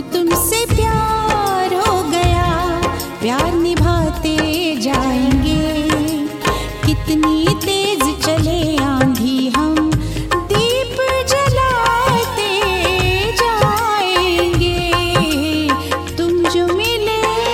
तुमसे प्यार हो गया, प्यार निभाते जाएंगे। कितनी तेज चले आंधी, हम दीप जलाते जाएंगे। तुम जो मिले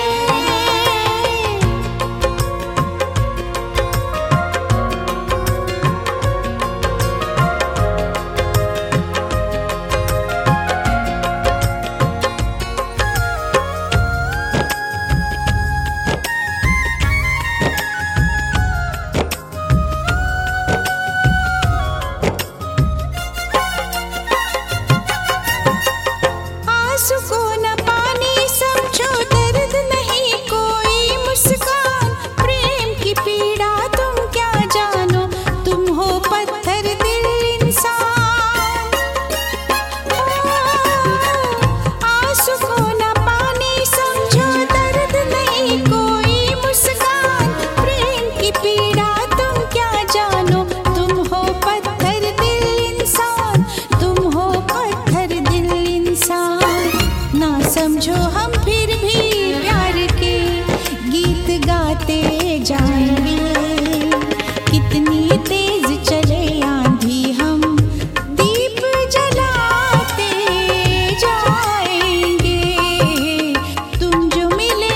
आंसू को न पानी समझो, दर्द नहीं कोई मुस्कान। प्रेम की पीड़ा तुम क्या जानो, तुम हो पत्थर दिल इंसान। आंसू को न पानी समझो, दर्द नहीं कोई मुस्कान। प्रेम की पीड़ा तुम क्या जानो, तुम हो पत्थर दिल इंसान। तुम हो पत्थर दिल इंसान। ना समझो हम फिर भी प्यार के गीत गाते जाएंगे। कितनी तेज चले आंधी, हम दीप जलाते जाएंगे। तुम जो मिले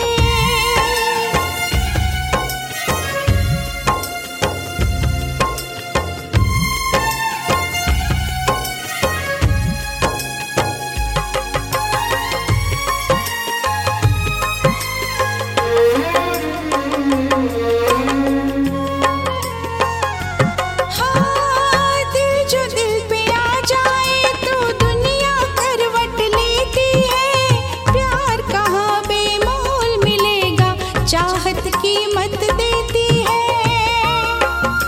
कीमत देती है।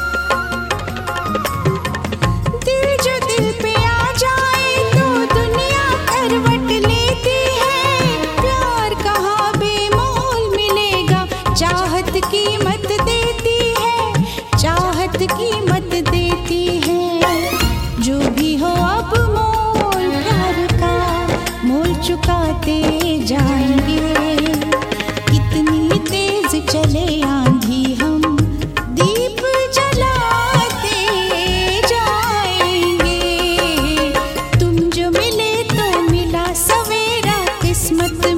दिल जो दिल पे आ जाए तो दुनिया करवट लेती है। प्यार कहाँ बेमोल मिलेगा, चाहत कीमत देती है। चाहत कीमत देती है। जो भी हो अब मोल प्यार का, मोल चुकाते जाएंगे। कितनी तेज चले आंधी, हम दीप जलाते जाएंगे। तुम जो मिले तो मिला सवेरा, किस्मत